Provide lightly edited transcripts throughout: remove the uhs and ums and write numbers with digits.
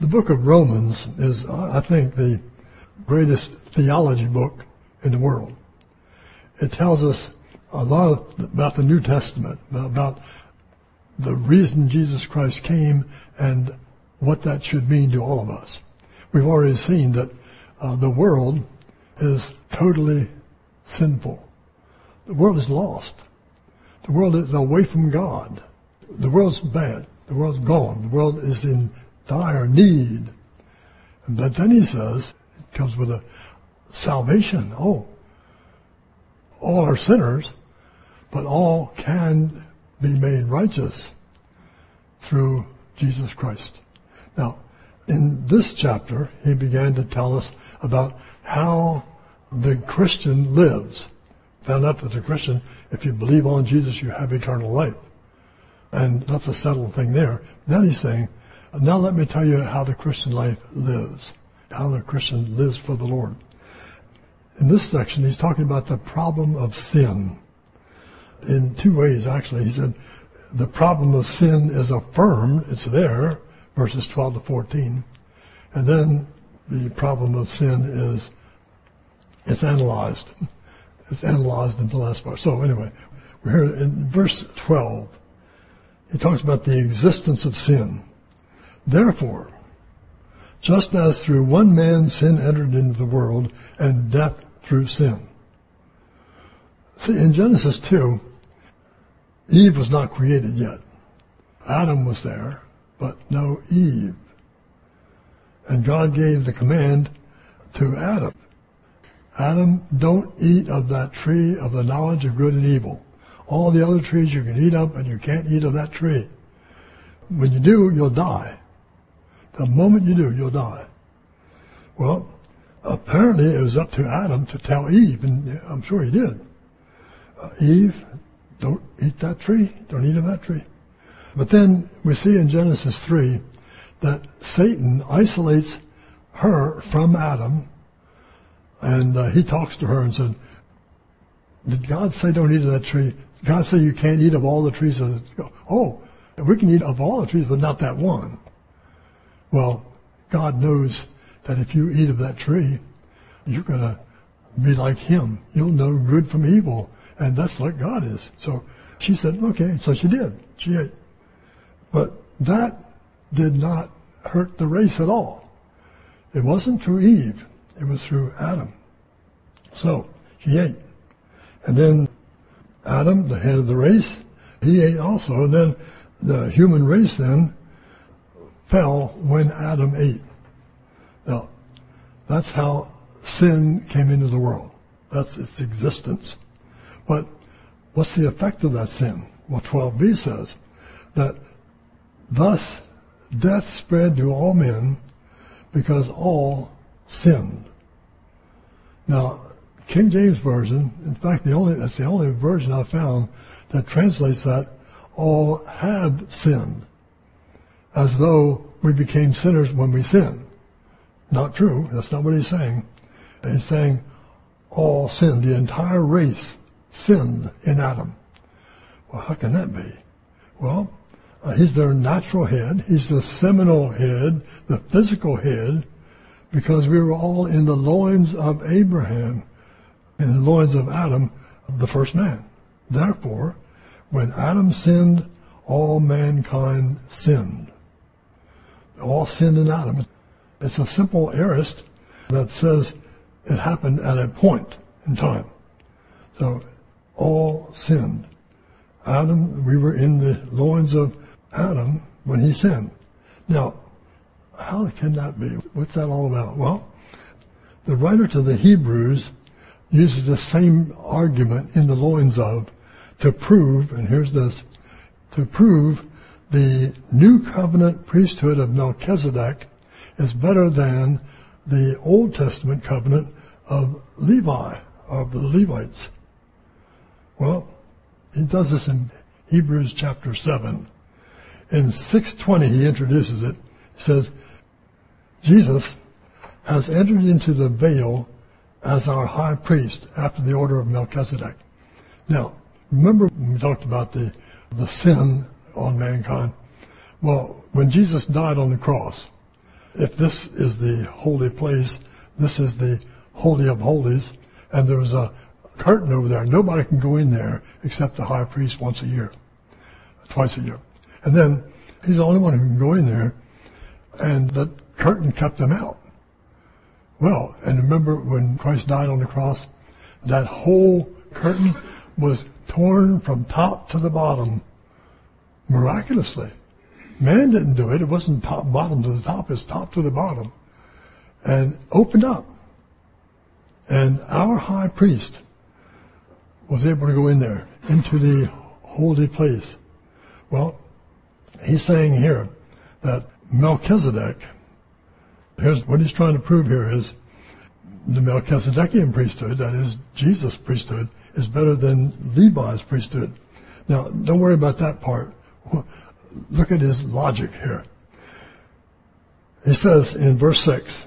The book of Romans is, I think, the greatest theology book in the world. It tells us a lot about the New Testament, about the reason Jesus Christ came and what that should mean to all of us. We've already seen that the world is totally sinful. The world is lost. The world is away from God. The world's bad. The world's gone. The world is in dire need. But then he says, it comes with a salvation. Oh, all are sinners, but all can be made righteous through Jesus Christ. Now, in this chapter, he began to tell us about how the Christian lives. Found out that the Christian, if you believe on Jesus, you have eternal life. And that's a settled thing there. Then he's saying, now let me tell you how the Christian life lives, how the Christian lives for the Lord. In this section, he's talking about the problem of sin. In two ways, actually. He said, the problem of sin is affirmed, it's there, verses 12 to 14. And then the problem of sin is, it's analyzed. It's analyzed in the last part. So anyway, we're here in verse 12. He talks about the existence of sin. Therefore, just as through one man sin entered into the world, and death through sin. See, in Genesis 2, Eve was not created yet. Adam was there, but no Eve. And God gave the command to Adam. Adam, don't eat of that tree of the knowledge of good and evil. All the other trees you can eat of, and you can't eat of that tree. When you do, you'll die. The moment you do, you'll die. Well, apparently it was up to Adam to tell Eve, and I'm sure he did. Eve, don't eat that tree. Don't eat of that tree. But then we see in Genesis 3 that Satan isolates her from Adam, and he talks to her and said, did God say don't eat of that tree? Did God say you can't eat of all the trees? Oh, we can eat of all the trees, but not that one. Well, God knows that if you eat of that tree, you're going to be like him. You'll know good from evil, and that's like God is. So she said, okay, so she did. She ate. But that did not hurt the race at all. It wasn't through Eve. It was through Adam. So she ate. And then Adam, the head of the race, he ate also. And then the human race then fell when Adam ate. Now, that's how sin came into the world. That's its existence. But what's the effect of that sin? Well, 12b says that thus death spread to all men because all sinned. Now, King James Version, in fact, that's the only version I found that translates that all have sinned, as though we became sinners when we sin. Not true. That's not what he's saying. He's saying all sinned. The entire race sinned in Adam. Well, how can that be? Well, he's their natural head. He's the seminal head, the physical head, because we were all in the loins of Abraham, in the loins of Adam, the first man. Therefore, when Adam sinned, all mankind sinned. All sinned in Adam. It's a simple aorist that says it happened at a point in time. So, all sinned. Adam, we were in the loins of Adam when he sinned. Now, how can that be? What's that all about? Well, the writer to the Hebrews uses the same argument in the loins of to prove, and here's this, to prove the new covenant priesthood of Melchizedek is better than the Old Testament covenant of Levi, of the Levites. Well, he does this in Hebrews chapter 7. In 6:20 he introduces it. He says, Jesus has entered into the veil as our high priest after the order of Melchizedek. Now, remember when we talked about the sin on mankind? Well, when Jesus died on the cross, if this is the holy place, this is the Holy of Holies, and there's a curtain over there, nobody can go in there except the high priest twice a year. And then he's the only one who can go in there, and the curtain kept them out. Well, and remember when Christ died on the cross, that whole curtain was torn from top to the bottom miraculously. Man didn't do it. It wasn't top, bottom to the top. It's top to the bottom. And opened up. And our high priest was able to go in there, into the holy place. Well, he's saying here that Melchizedek, here's what he's trying to prove here is the Melchizedekian priesthood, that is Jesus' priesthood, is better than Levi's priesthood. Now, don't worry about that part. Look at his logic here. He says in verse 6,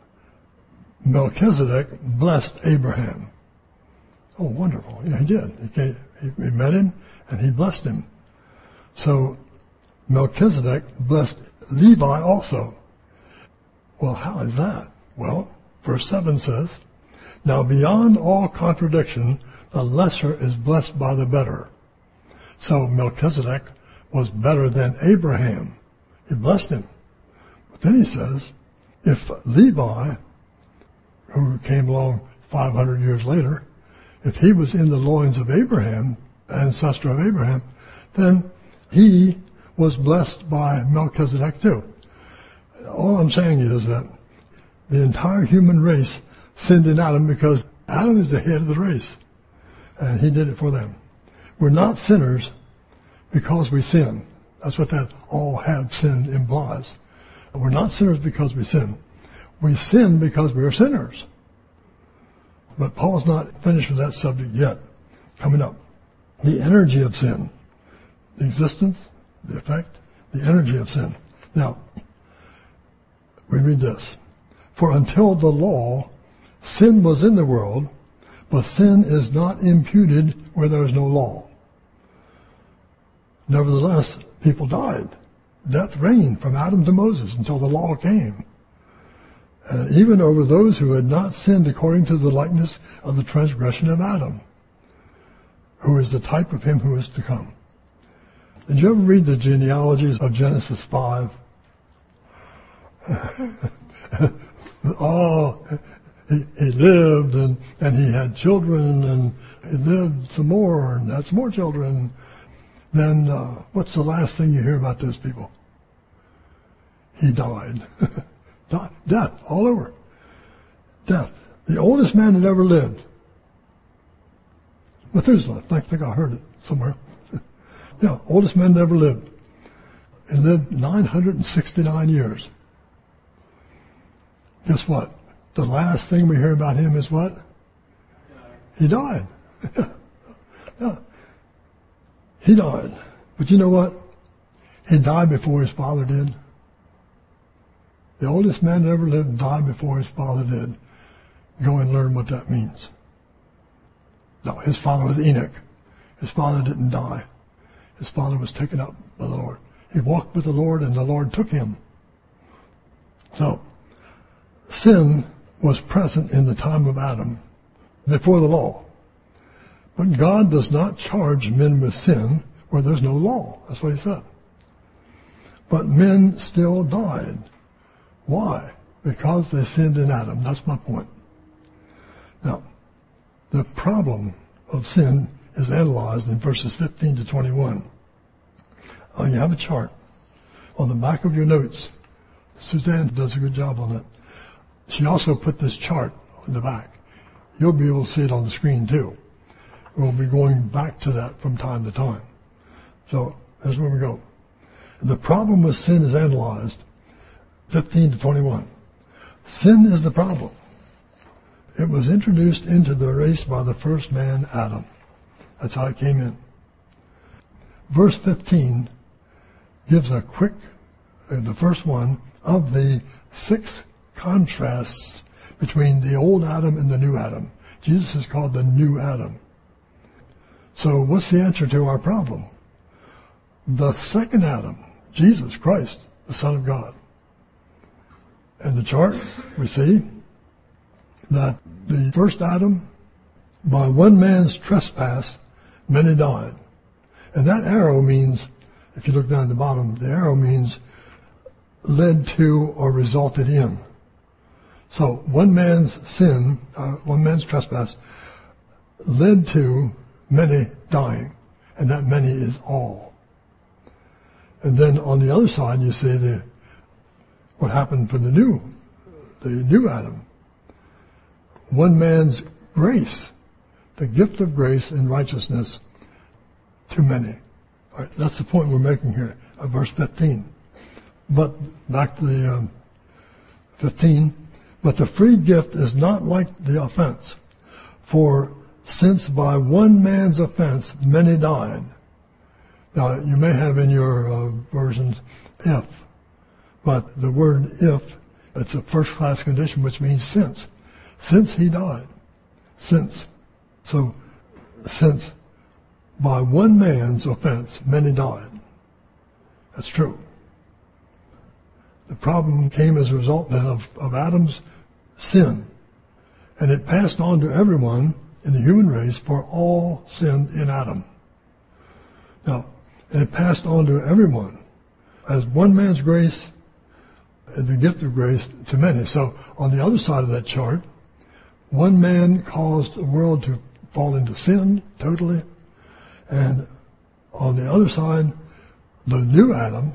Melchizedek blessed Abraham. Oh, wonderful. Yeah, he did. He met him and he blessed him. So Melchizedek blessed Levi also. Well, how is that? Well, verse 7 says, now beyond all contradiction, the lesser is blessed by the better. So Melchizedek was better than Abraham. He blessed him. But then he says, if Levi, who came along 500 years later, if he was in the loins of Abraham, ancestor of Abraham, then he was blessed by Melchizedek too. All I'm saying is that the entire human race sinned in Adam because Adam is the head of the race. And he did it for them. We're not sinners because we sin. That's what that all have sinned implies. We're not sinners because we sin. We sin because we are sinners. But Paul's not finished with that subject yet. Coming up. The energy of sin. The existence, the effect, the energy of sin. Now, we read this. For until the law, sin was in the world, but sin is not imputed where there is no law. Nevertheless, people died. Death reigned from Adam to Moses until the law came. Even over those who had not sinned according to the likeness of the transgression of Adam, who is the type of him who is to come. Did you ever read the genealogies of Genesis 5? He lived and he had children and he lived some more and had some more children. Then what's the last thing you hear about those people? He died. Death, all over. Death. The oldest man that ever lived. Methuselah, I think I heard it somewhere. Yeah, oldest man that ever lived. He lived 969 years. Guess what? The last thing we hear about him is what? He died. Yeah. He died. But you know what? He died before his father did. The oldest man that ever lived died before his father did. Go and learn what that means. No, his father was Enoch. His father didn't die. His father was taken up by the Lord. He walked with the Lord and the Lord took him. So, sin was present in the time of Adam, before the law. But God does not charge men with sin where there's no law. That's what he said. But men still died. Why? Because they sinned in Adam. That's my point. Now, the problem of sin is analyzed in verses 15 to 21. You have a chart on the back of your notes. Suzanne does a good job on that. She also put this chart on the back. You'll be able to see it on the screen too. We'll be going back to that from time to time. So, that's where we go. The problem with sin is analyzed, 15 to 21. Sin is the problem. It was introduced into the race by the first man, Adam. That's how it came in. Verse 15 gives a quick, the first one, of the 6 contrasts between the old Adam and the new Adam. Jesus is called the new Adam. So what's the answer to our problem? The second Adam, Jesus Christ, the Son of God. In the chart, we see that the first Adam, by one man's trespass, many died. And that arrow means, if you look down at the bottom, the arrow means led to or resulted in. So one man's sin, one man's trespass, led to many dying, and that many is all. And then on the other side, you see what happened for the new Adam. One man's grace, the gift of grace and righteousness to many. All right, that's the point we're making here, verse 15. But back to the 15. But the free gift is not like the offense. For since by one man's offense many died. Now, you may have in your versions if, but the word if, it's a first-class condition, which means since. Since he died. Since. So, since by one man's offense many died. That's true. The problem came as a result then of Adam's sin. And it passed on to everyone in the human race, for all sinned in Adam. Now, and it passed on to everyone as one man's grace and the gift of grace to many. So on the other side of that chart, one man caused the world to fall into sin totally. And on the other side, the new Adam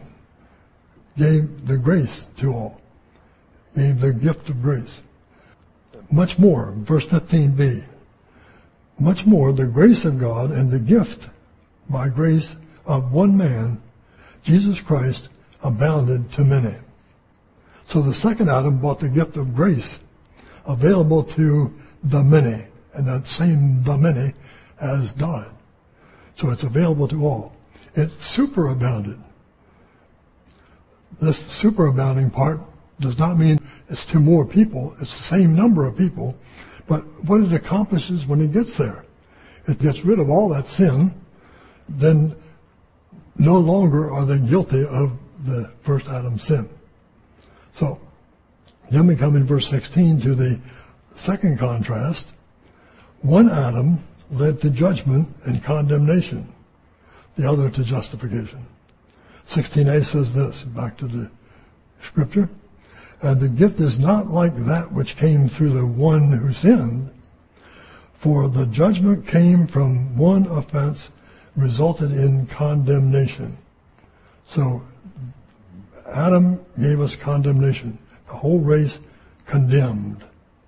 gave the grace to all, gave the gift of grace. Much more, verse 15b, much more the grace of God and the gift by grace of one man, Jesus Christ, abounded to many. So the second Adam brought the gift of grace available to the many, and that same the many has died. So it's available to all. It superabounded. This superabounding part does not mean it's to more people. It's the same number of people. But what it accomplishes when it gets there, it gets rid of all that sin. Then no longer are they guilty of the first Adam's sin. So then we come in verse 16 to the second contrast. One Adam led to judgment and condemnation, the other to justification. 16a says this, back to the scripture, and the gift is not like that which came through the one who sinned, for the judgment came from one offense, resulted in condemnation. So Adam gave us condemnation, the whole race condemned.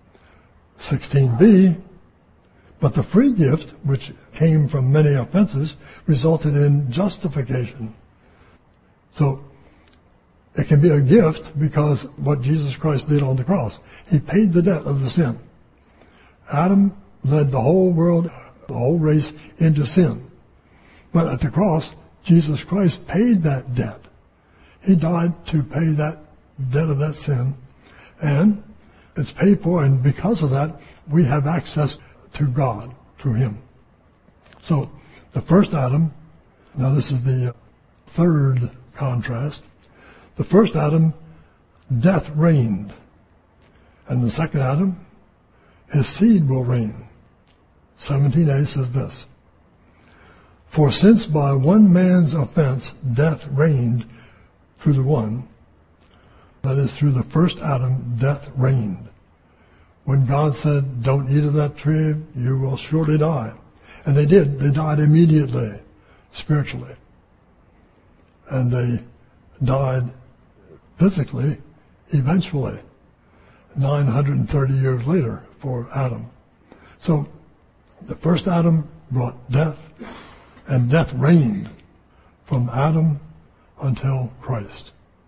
16b, but the free gift, which came from many offenses, resulted in justification. So it can be a gift because what Jesus Christ did on the cross. He paid the debt of the sin. Adam led the whole world, the whole race into sin. But at the cross, Jesus Christ paid that debt. He died to pay that debt of that sin. And it's paid for, and because of that, we have access to God through him. So the first Adam, now this is the third contrast. The first Adam, death reigned. And the second Adam, his seed will reign. 17a says this, for since by one man's offense death reigned through the one, that is through the first Adam, death reigned. When God said, don't eat of that tree, you will surely die. And they did. They died immediately, spiritually. And they died physically, eventually, 930 years later for Adam. So the first Adam brought death, and death reigned from Adam until Christ.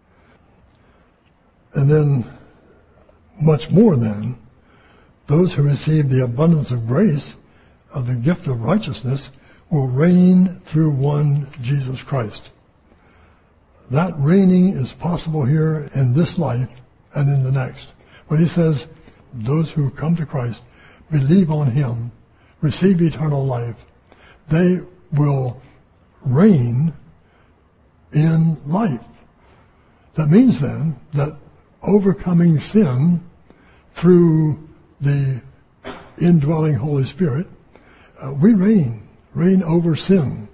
And then, much more then, those who receive the abundance of grace, of the gift of righteousness, will reign through one Jesus Christ. That reigning is possible here in this life and in the next. When he says, those who come to Christ, believe on him, receive eternal life, they will reign in life. That means then that overcoming sin through the indwelling Holy Spirit, we reign over sin.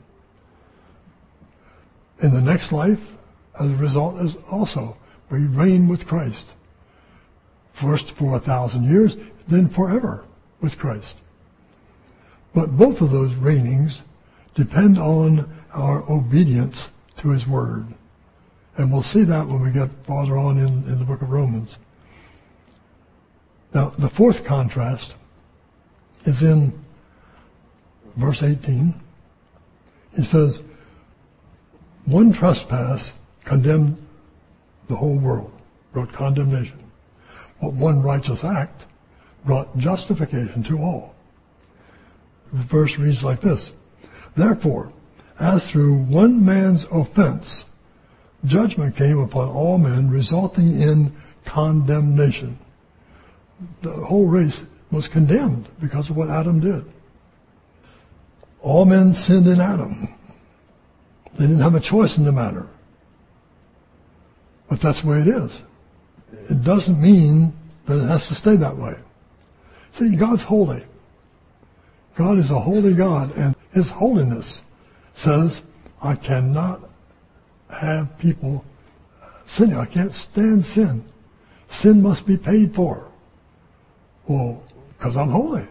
In the next life, as a result, as also, we reign with Christ. First for 1,000 years, then forever with Christ. But both of those reignings depend on our obedience to His Word. And we'll see that when we get farther on in the book of Romans. Now, the fourth contrast is in verse 18. He says, one trespass condemned the whole world, brought condemnation. But one righteous act brought justification to all. The verse reads like this: therefore, as through one man's offense, judgment came upon all men, resulting in condemnation. The whole race was condemned because of what Adam did. All men sinned in Adam. They didn't have a choice in the matter. But that's the way it is. It doesn't mean that it has to stay that way. See, God's holy. God is a holy God, and His holiness says, I cannot have people sinning. I can't stand sin. Sin must be paid for. Well, because I'm holy.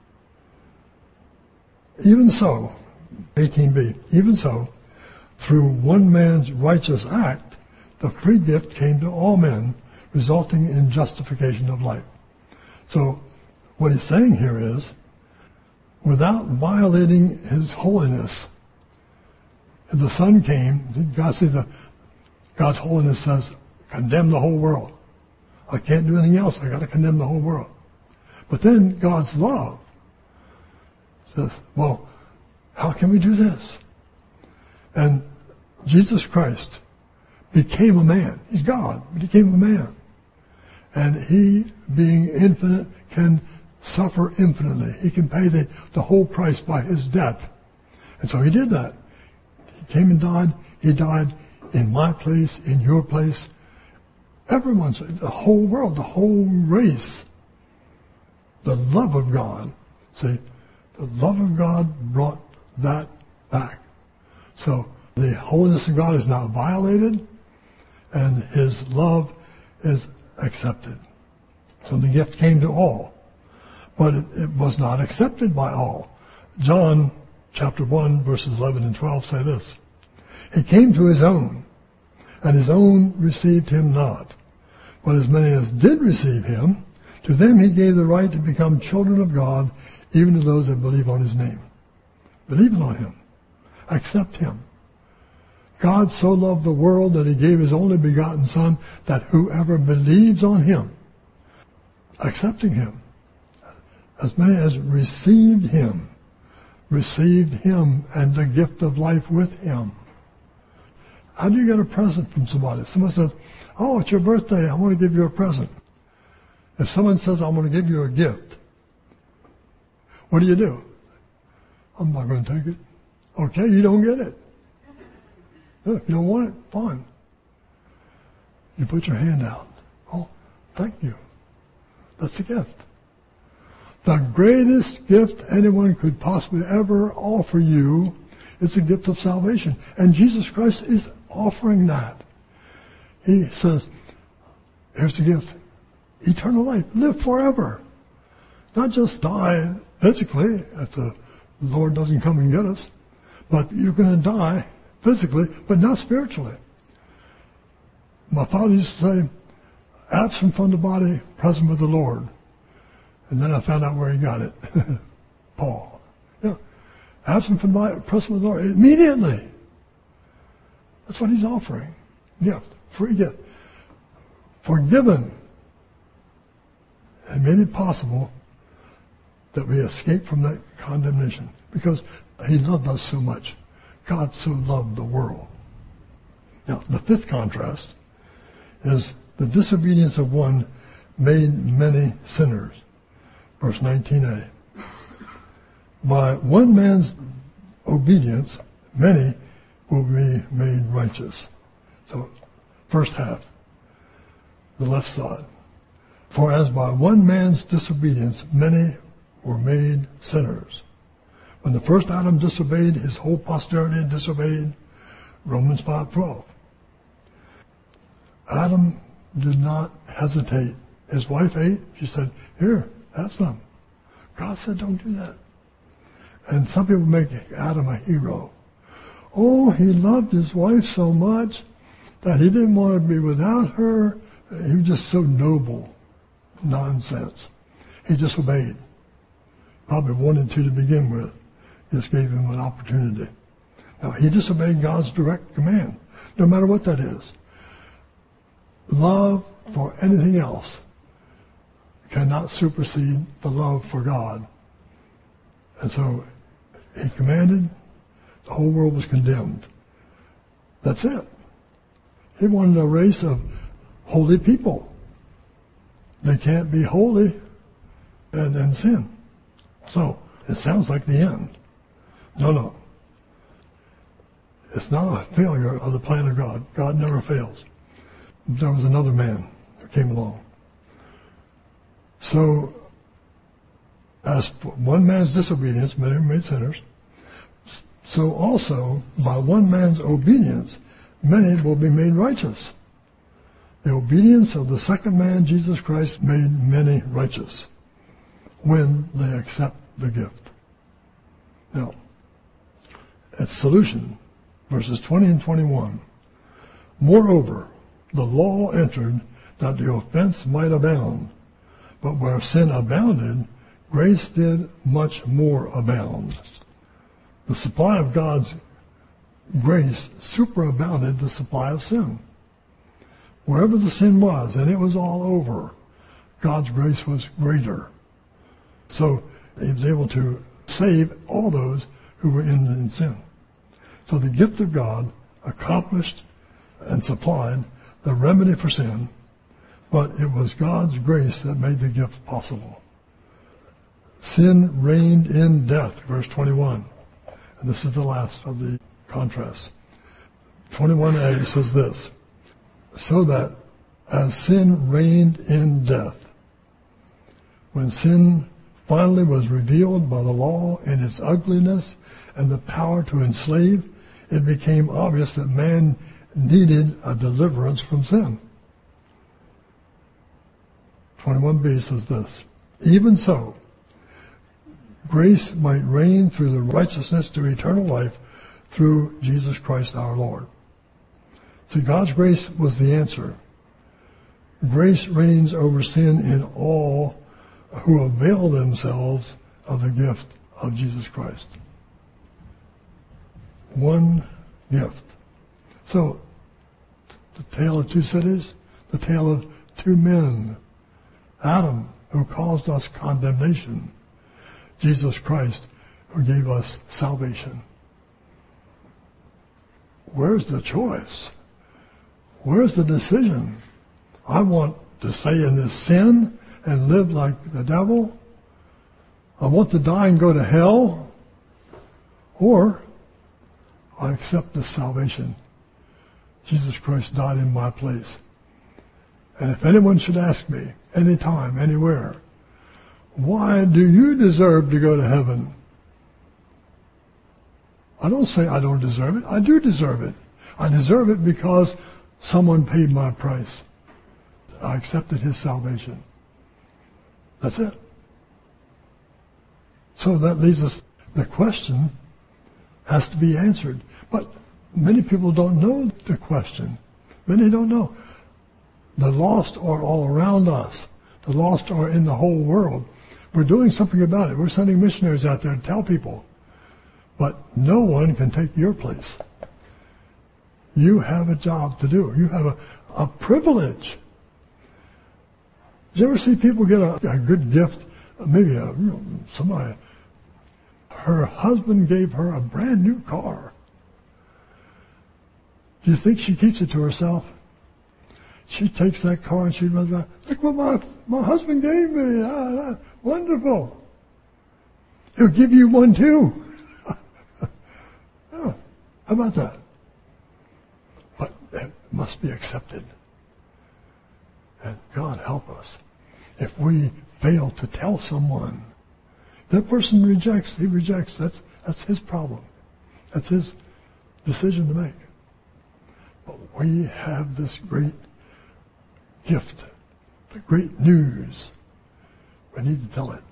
Even so, 18b, even so, through one man's righteous act, the free gift came to all men, resulting in justification of life. So, what he's saying here is, without violating His holiness, the Son came. God's holiness says, condemn the whole world. I can't do anything else. I got to condemn the whole world. But then God's love says, well, how can we do this? And Jesus Christ became a man. He's God, but He became a man. And He, being infinite, can suffer infinitely. He can pay the whole price by His death. And so He did that. He came and died. He died in my place, in your place. Everyone's, the whole world, the whole race. The love of God. See, the love of God brought that back. So the holiness of God is now violated, and His love is accepted. So the gift came to all, but it was not accepted by all. John chapter 1 verses 11 and 12 say this: He came to His own, and His own received Him not. But as many as did receive Him, to them He gave the right to become children of God, even to those that believe on His name. Believe on Him. Accept Him. God so loved the world that He gave His only begotten Son, that whoever believes on Him, accepting Him, as many as received Him and the gift of life with Him. How do you get a present from somebody? If someone says, oh, it's your birthday, I want to give you a present. If someone says, I want to give you a gift, what do? I'm not going to take it. Okay, you don't get it. If you don't want it, fine. You put your hand out. Oh, thank you. That's a gift. The greatest gift anyone could possibly ever offer you is the gift of salvation. And Jesus Christ is offering that. He says, here's the gift. Eternal life. Live forever. Not just die physically if the Lord doesn't come and get us, but you're going to die physically, but not spiritually. My father used to say, absent from the body, present with the Lord. And then I found out where he got it. Paul. Yeah. Absent from the body, present with the Lord. Immediately. That's what he's offering. Gift. Free gift. Forgiven. And made it possible that we escape from that condemnation. Because He loved us so much. God so loved the world. Now, the fifth contrast is the disobedience of one made many sinners. Verse 19a. By one man's obedience, many will be made righteous. So, first half. the left side. For as by one man's disobedience many were made sinners. When the first Adam disobeyed, his whole posterity disobeyed. Romans 5:12. Adam did not hesitate. His wife ate. She said, "Here, have some." God said, "Don't do that." And some people make Adam a hero. Oh, he loved his wife so much that he didn't want to be without her. He was just so noble. Nonsense. He disobeyed. Probably wanted to begin with. Just gave him an opportunity. Now, he disobeyed God's direct command, no matter what that is. Love for anything else cannot supersede the love for God. And so he commanded, the whole world was condemned. That's it. He wanted a race of holy people. They can't be holy and sin. So it sounds like the end. No. It's not a failure of the plan of God. God never fails. There was another man who came along. So, as one man's disobedience many were made sinners, so also by one man's obedience many will be made righteous. The obedience of the second man, Jesus Christ, made many righteous when they accept the gift. Now, its solution, verses 20 and 21. Moreover, the law entered that the offense might abound, but where sin abounded, grace did much more abound. The supply of God's grace superabounded the supply of sin. Wherever the sin was, and it was all over, God's grace was greater. So he was able to save all those who were in sin. So the gift of God accomplished and supplied the remedy for sin, but it was God's grace that made the gift possible. Sin reigned in death, verse 21. And this is the last of the contrasts. 21a says this, so that as sin reigned in death, when sin finally was revealed by the law in its ugliness and the power to enslave, it became obvious that man needed a deliverance from sin. 21b says this, even so, grace might reign through the righteousness to eternal life through Jesus Christ our Lord. See, God's grace was the answer. Grace reigns over sin in all who avail themselves of the gift of Jesus Christ. One gift. So, the tale of two cities, the tale of two men. Adam, who caused us condemnation. Jesus Christ, who gave us salvation. Where's the choice? Where's the decision? I want to stay in this sin and live like the devil. I want to die and go to hell. Or I accept this salvation. Jesus Christ died in my place. And if anyone should ask me, anytime, anywhere, why do you deserve to go to heaven? I don't say I don't deserve it. I do deserve it. I deserve it because someone paid my price. I accepted his salvation. That's it. So that leaves us, the question has to be answered. But many people don't know the question. Many don't know. The lost are all around us. The lost are in the whole world. We're doing something about it. We're sending missionaries out there to tell people. But no one can take your place. You have a job to do. You have a privilege. Did you ever see people get a good gift? Maybe somebody, her husband gave her a brand new car. Do you think she keeps it to herself? She takes that car and she runs around, look what my husband gave me. Wonderful. He'll give you one too. Yeah, how about that? But it must be accepted. And God help us if we fail to tell someone. That person rejects, he rejects. That's his problem. That's his decision to make. But we have this great gift, the great news. We need to tell it.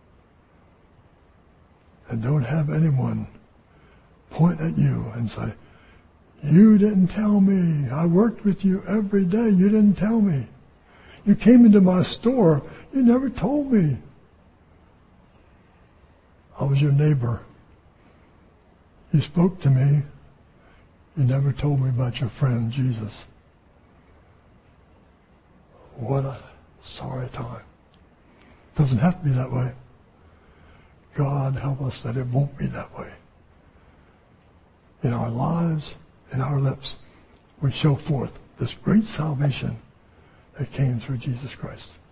And don't have anyone point at you and say, you didn't tell me. I worked with you every day. You didn't tell me. You came into my store. You never told me. I was your neighbor. You spoke to me. You never told me about your friend, Jesus. What a sorry time. Doesn't have to be that way. God help us that it won't be that way. In our lives, in our lips, we show forth this great salvation that came through Jesus Christ.